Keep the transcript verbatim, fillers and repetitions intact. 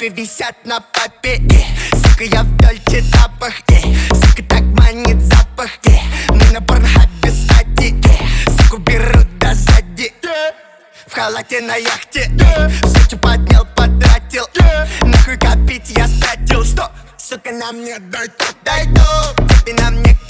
брови висят на попе, и, сука, я в дольче тапах, и, сука, так манит запах, и, мы на порнхабе стати, и, суку берут до сзади, в халате на яхте, всё, поднял, потратил, нахуй копить я стратил. Что, сука, на мне дай тут, дай тут, тебе на мне